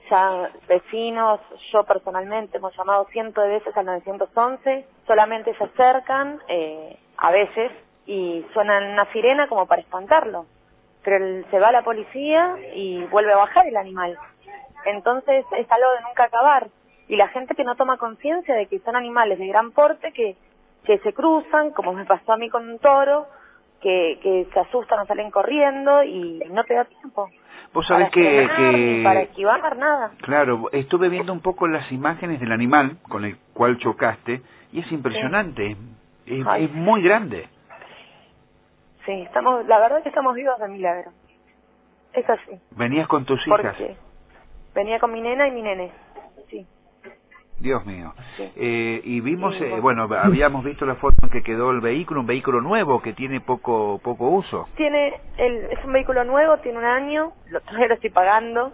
ya vecinos, yo personalmente hemos llamado cientos de veces al 911, solamente se acercan, a veces, y suenan una sirena como para espantarlo, pero se va la policía y vuelve a bajar el animal. Entonces es algo de nunca acabar, y la gente que no toma conciencia de que son animales de gran porte que se cruzan, como me pasó a mí con un toro, que se asustan o salen corriendo y no te da tiempo. Vos sabés ni para esquivar, nada. Claro, estuve viendo un poco las imágenes del animal con el cual chocaste y es impresionante, sí. Es muy grande. Sí, la verdad que estamos vivos de milagro. Es así. ¿Venías con tus hijas? Porque venía con mi nena y mi nene, sí. Dios mío. Sí. Y vimos, bueno, habíamos visto la foto en que quedó el vehículo, un vehículo nuevo que tiene poco uso. Es un vehículo nuevo, tiene 1 año, todavía lo estoy pagando.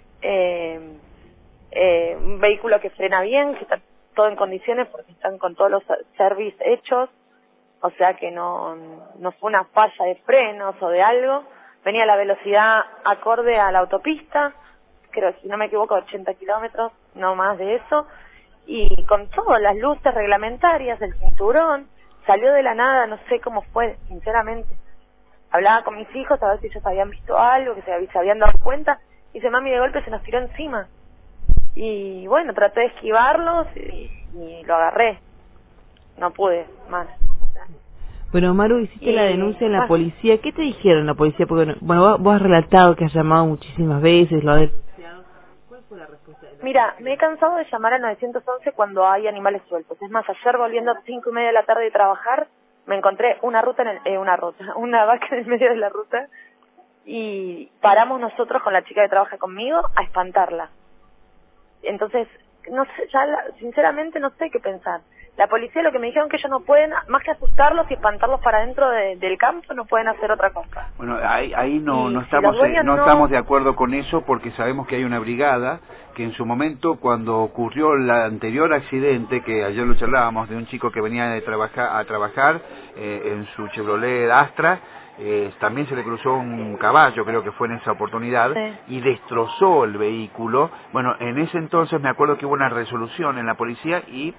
Un vehículo que frena bien, que está todo en condiciones porque están con todos los servicios hechos, o sea que no fue una falla de frenos o de algo. Venía a la velocidad acorde a la autopista, creo, si no me equivoco, 80 kilómetros, no más de eso. Y con todas las luces reglamentarias, el cinturón, salió de la nada, no sé cómo fue, sinceramente. Hablaba con mis hijos a ver si ellos habían visto algo, que se habían dado cuenta, y dice, mami, de golpe se nos tiró encima. Y bueno, traté de esquivarlos y lo agarré. No pude más. Bueno, Maru, hiciste la denuncia en la policía. ¿Qué te dijeron la policía? Porque, bueno, vos has relatado que has llamado muchísimas veces, lo has denunciado. ¿Cuál fue la respuesta? Mira, me he cansado de llamar al 911 cuando hay animales sueltos. Es más, ayer volviendo a 5:30 de la tarde de trabajar, me encontré una vaca en el medio de la ruta y paramos nosotros con la chica que trabaja conmigo a espantarla. Entonces, no sé, sinceramente no sé qué pensar. La policía lo que me dijeron que ellos no pueden, más que asustarlos y espantarlos para dentro del campo, no pueden hacer otra cosa. Bueno, ahí no estamos de acuerdo con eso porque sabemos que hay una brigada que en su momento, cuando ocurrió el anterior accidente, que ayer lo charlábamos, de un chico que venía a trabajar en su Chevrolet Astra, también se le cruzó un caballo, creo que fue en esa oportunidad, y destrozó el vehículo. Bueno, en ese entonces me acuerdo que hubo una resolución en la policía y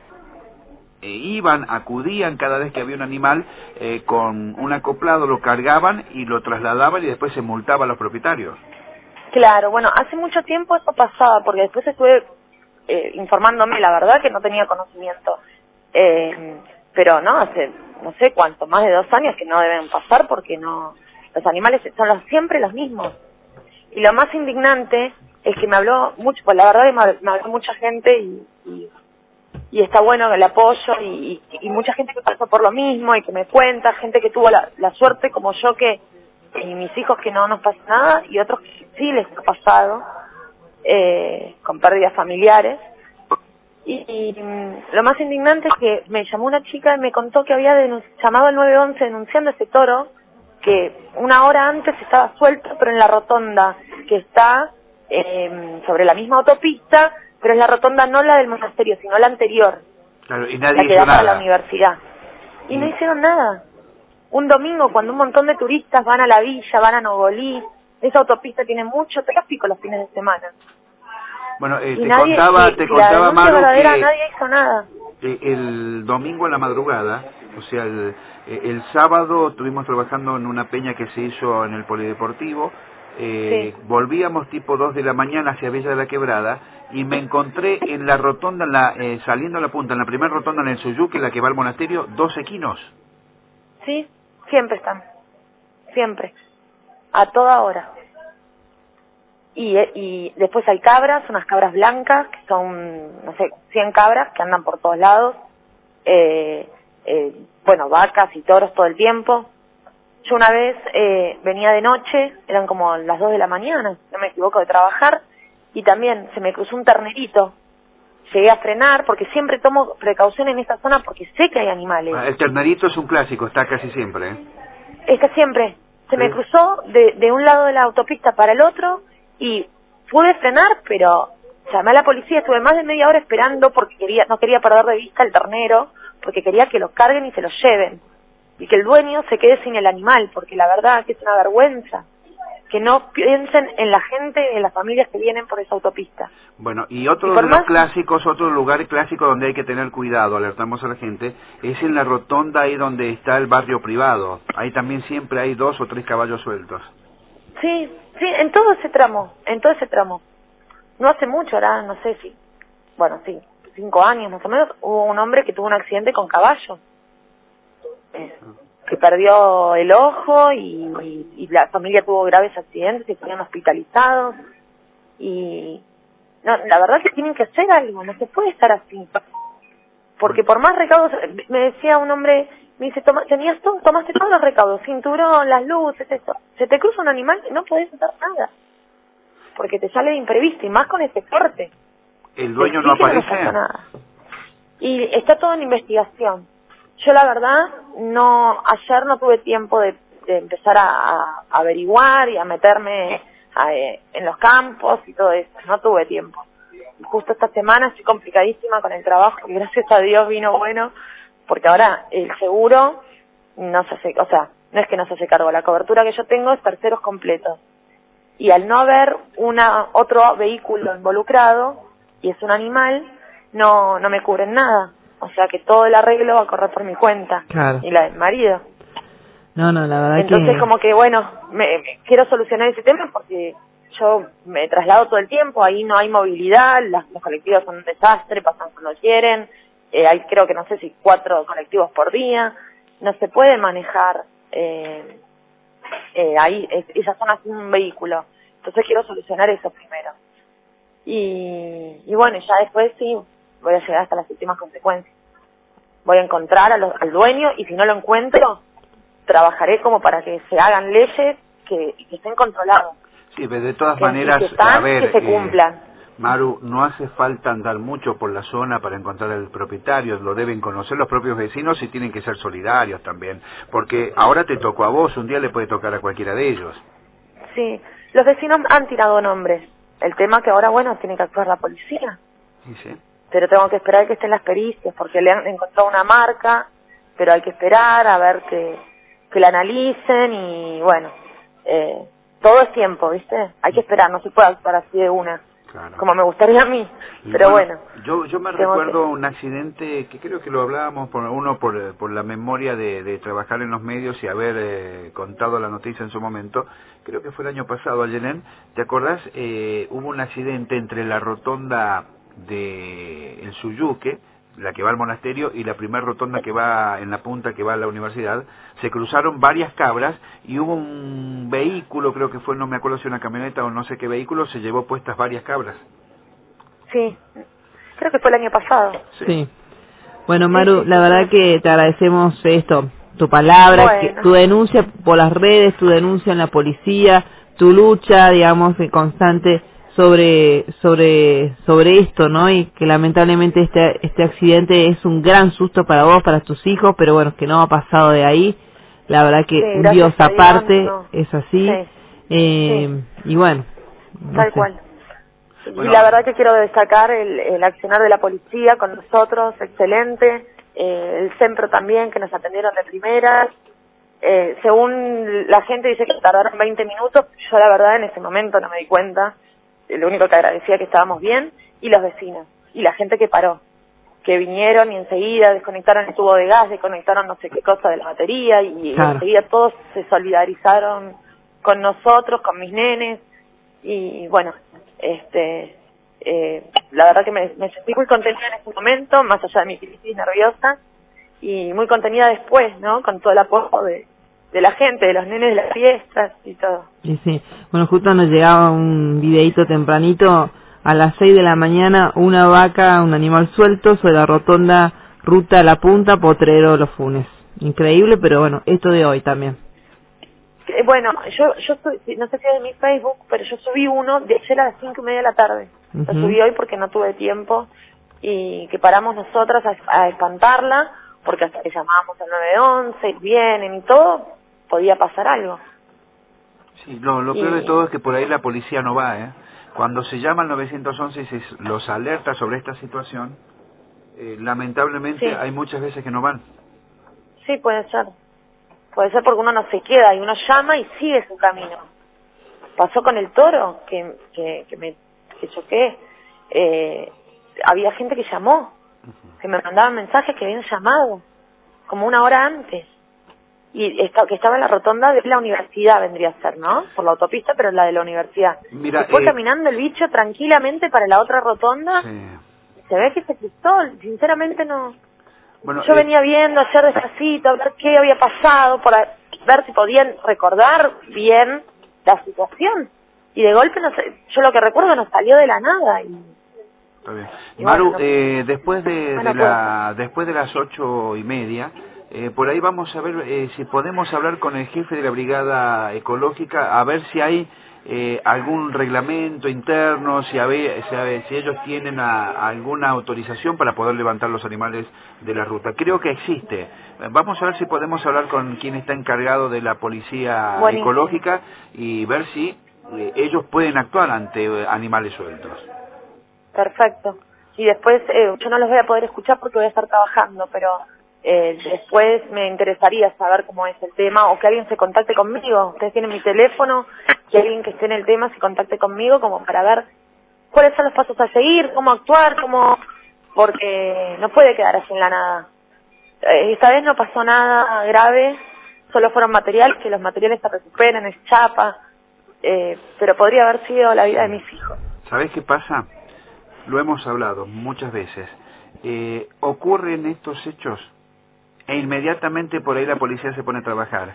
acudían cada vez que había un animal con un acoplado, lo cargaban y lo trasladaban y después se multaba a los propietarios. Claro, bueno, hace mucho tiempo eso pasaba, porque después estuve informándome, la verdad que no tenía conocimiento, pero no, hace no sé cuánto, más de 2 años que no deben pasar porque no, los animales son siempre los mismos. Y lo más indignante es que me habló mucho, pues la verdad que me habló mucha gente y está bueno el apoyo y mucha gente que pasó por lo mismo y que me cuenta, gente que tuvo la suerte como yo y mis hijos que no nos pasa nada y otros que sí les ha pasado con pérdidas familiares y lo más indignante es que me llamó una chica y me contó que había llamado al 911 denunciando ese toro que 1 hora antes estaba suelto pero en la rotonda que está sobre la misma autopista, pero es la rotonda no la del monasterio sino la anterior, claro, y nadie la que hizo da para nada. la universidad y no hicieron nada. Un domingo, cuando un montón de turistas van a la villa, van a Nogolí, esa autopista tiene mucho tráfico los fines de semana. Bueno, te contaba Maru, que nadie hizo nada. El domingo a la madrugada, o sea, el sábado estuvimos trabajando en una peña que se hizo en el Polideportivo, volvíamos tipo 2 de la mañana hacia Villa de la Quebrada y me encontré en la rotonda, saliendo a la punta, en la primera rotonda en el Suyuque, la que va al monasterio, 2 equinos. Sí, siempre están, siempre, a toda hora. Y después hay cabras, unas cabras blancas, que son, no sé, 100 cabras que andan por todos lados, bueno, vacas y toros todo el tiempo. Yo una vez venía de noche, eran como las 2 de la mañana, no me equivoco, de trabajar, y también se me cruzó un ternerito. Llegué a frenar, porque siempre tomo precaución en esta zona porque sé que hay animales. El ternerito es un clásico, está casi siempre. Es que siempre. Se me cruzó de un lado de la autopista para el otro y pude frenar, pero llamé a la policía, estuve más de media hora esperando porque no quería perder de vista el ternero, porque quería que lo carguen y se lo lleven. Y que el dueño se quede sin el animal, porque la verdad que es una vergüenza. que no piensen en la gente, en las familias que vienen por esa autopista. Bueno, y otro de los clásicos, otro lugar clásico donde hay que tener cuidado, alertamos a la gente, es en la rotonda ahí donde está el barrio privado. Ahí también siempre hay 2 o 3 caballos sueltos. Sí, en todo ese tramo. No hace mucho, ahora no sé si, 5 años más o menos, hubo un hombre que tuvo un accidente con caballo. Que perdió el ojo y la familia tuvo graves accidentes y fueron hospitalizados. Y no, la verdad que tienen que hacer algo, no se puede estar así. Porque por más recaudos, me decía un hombre, me dice, tomaste todos los recaudos, cinturón, las luces, esto. Se te cruza un animal y no podés hacer nada. Porque te sale de imprevisto, y más con este corte. ¿El dueño no aparece? No nada. Y está todo en investigación. Yo la verdad, ayer no tuve tiempo de empezar a averiguar y a meterme en los campos y todo eso. No tuve tiempo. Justo esta semana estoy complicadísima con el trabajo y gracias a Dios vino bueno, porque ahora el seguro no se hace, no es que no se hace cargo, la cobertura que yo tengo es terceros completos. Y al no haber otro vehículo involucrado, y es un animal, no me cubren nada. O sea que todo el arreglo va a correr por mi cuenta. Claro. Y la del marido. No, la verdad entonces como que bueno, me quiero solucionar ese tema porque yo me traslado todo el tiempo, ahí no hay movilidad, los colectivos son un desastre, pasan cuando quieren, hay creo que no sé si 4 colectivos por día, no se puede manejar ahí esa zona sin un vehículo. Entonces quiero solucionar eso primero. Y bueno, ya después sí voy a llegar hasta las últimas consecuencias. Voy a encontrar al dueño y si no lo encuentro, trabajaré como para que se hagan leyes que estén controladas. Sí, pero de todas maneras, a ver, que se cumplan. Maru, no hace falta andar mucho por la zona para encontrar al propietario, lo deben conocer los propios vecinos y tienen que ser solidarios también, porque ahora te tocó a vos, un día le puede tocar a cualquiera de ellos. Sí, los vecinos han tirado nombres. El tema que ahora, bueno, tiene que actuar la policía. Sí. Pero tengo que esperar que estén las pericias, porque le han encontrado una marca, pero hay que esperar a ver que la analicen y, bueno, todo es tiempo, ¿viste? Hay que esperar, no se puede actuar así de una, claro, como me gustaría a mí, pero bueno. Yo me recuerdo un accidente que creo que lo hablábamos por la memoria de trabajar en los medios y haber contado la noticia en su momento. Creo que fue el año pasado, Ayelén, ¿te acordás? Hubo un accidente entre la rotonda de El Suyuque, la que va al monasterio, y la primera rotonda que va en la punta que va a la universidad. Se cruzaron varias cabras y hubo un vehículo, creo que fue, no me acuerdo si una camioneta o no sé qué vehículo, se llevó puestas varias cabras. Sí, creo que fue el año pasado. Sí. Bueno, Maru, la verdad que te agradecemos esto, tu palabra, tu denuncia por las redes, tu denuncia en la policía, tu lucha, digamos, constante sobre esto, ¿no? Y que lamentablemente este accidente es un gran susto para vos, para tus hijos, pero bueno, que no ha pasado de ahí. La verdad que un Dios aparte, no. Es así. Y bueno. Tal cual. Y la verdad que quiero destacar el accionar de la policía con nosotros, excelente. El CEMPRO también, que nos atendieron de primeras. Según la gente dice que tardaron 20 minutos, yo la verdad en ese momento no me di cuenta. Lo único que agradecía que estábamos bien, y los vecinos, y la gente que paró, que vinieron y enseguida desconectaron el tubo de gas, desconectaron no sé qué cosa de la batería, y claro, enseguida todos se solidarizaron con nosotros, con mis nenes, y bueno, la verdad que me sentí muy contenida en ese momento, más allá de mi crisis nerviosa, y muy contenida después, ¿no? Con todo el apoyo de la gente, de los nenes de las fiestas y todo. Sí. Bueno, justo nos llegaba un videíto tempranito, a las 6 de la mañana, una vaca, un animal suelto sobre la rotonda Ruta a la Punta, Potrero Los Funes. Increíble, pero bueno, esto de hoy también. Bueno, yo no sé si es de mi Facebook, pero yo subí uno de ayer a las 5:30 de la tarde. Lo subí hoy porque no tuve tiempo, y que paramos nosotras a espantarla, porque hasta que llamábamos al 911 y vienen y todo, podía pasar algo. Sí, lo peor de todo es que por ahí la policía no va, ¿eh? Cuando se llama al 911 y se los alerta sobre esta situación, lamentablemente hay muchas veces que no van. Sí, puede ser. Puede ser porque uno no se queda y uno llama y sigue su camino. pasó con el toro, que choqué. Había gente que llamó, que me mandaban mensajes que habían llamado, como una hora antes. Y que estaba en la rotonda de la universidad, vendría a ser, ¿no? Por la autopista, pero la de la universidad. Mira, y fue caminando el bicho tranquilamente para la otra rotonda. Sí. Se ve que se cruzó, sinceramente no. Bueno, yo venía viendo ayer despacito, a ver qué había pasado, para ver si podían recordar bien la situación. Y de golpe, no sé, yo lo que recuerdo nos salió de la nada. Está bien. Maru, después de las 8:30, por ahí vamos a ver si podemos hablar con el jefe de la brigada ecológica, a ver si hay algún reglamento interno, si ellos tienen alguna autorización para poder levantar los animales de la ruta. Creo que existe. Vamos a ver si podemos hablar con quien está encargado de la policía ecológica y ver si ellos pueden actuar ante animales sueltos. Perfecto. Y después, yo no los voy a poder escuchar porque voy a estar trabajando, pero después me interesaría saber cómo es el tema, o que alguien se contacte conmigo. Ustedes tienen mi teléfono, que alguien que esté en el tema se contacte conmigo, como para ver cuáles son los pasos a seguir, cómo actuar, porque no puede quedar así en la nada. Esta vez no pasó nada grave, solo fueron materiales, que los materiales se recuperen, es chapa, pero podría haber sido la vida de mis hijos. ¿Sabés qué pasa? Lo hemos hablado muchas veces. Ocurren estos hechos e inmediatamente por ahí la policía se pone a trabajar.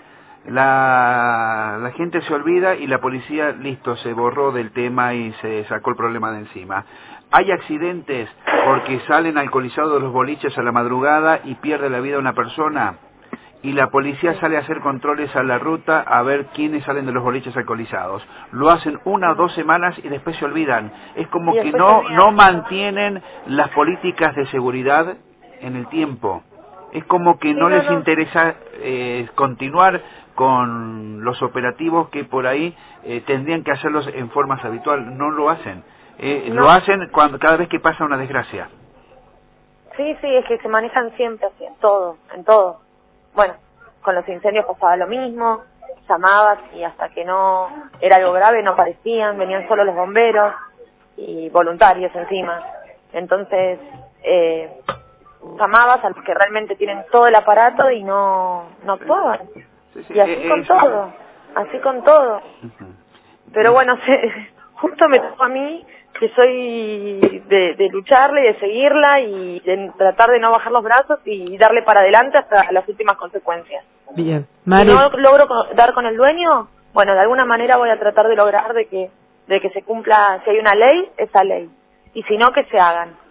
La gente se olvida y la policía, listo, se borró del tema y se sacó el problema de encima. Hay accidentes porque salen alcoholizados los boliches a la madrugada y pierde la vida una persona. Y la policía sale a hacer controles a la ruta a ver quiénes salen de los boliches alcoholizados. Lo hacen 1 o 2 semanas y después se olvidan. Es como que no mantienen las políticas de seguridad en el tiempo. Es como que no les interesa continuar con los operativos que por ahí tendrían que hacerlos en forma habitual. No lo hacen. Lo hacen cada vez que pasa una desgracia. Sí, es que se manejan siempre así, en todo. Bueno, con los incendios pasaba lo mismo, llamabas y hasta que no era algo grave no aparecían, venían solo los bomberos y voluntarios encima. Entonces, llamabas a los que realmente tienen todo el aparato y no actuaban. Sí, y así con todo. Pero bueno, justo me tocó a mí, que soy de lucharla y de seguirla y de tratar de no bajar los brazos y darle para adelante hasta las últimas consecuencias. Bien. Si no logro dar con el dueño, bueno, de alguna manera voy a tratar de lograr de que se cumpla, si hay una ley, esa ley. Y si no, que se hagan.